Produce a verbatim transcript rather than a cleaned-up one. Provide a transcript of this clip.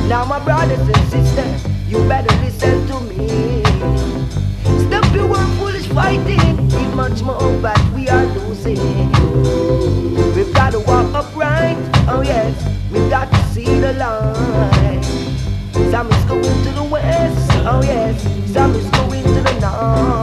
Now my brothers and sisters, you better listen to me. Stop your foolish fighting, if much more but we are losing. We've got to walk upright, oh yes, we've got to see the light. Some is going to the west, oh yes, some is going to the north.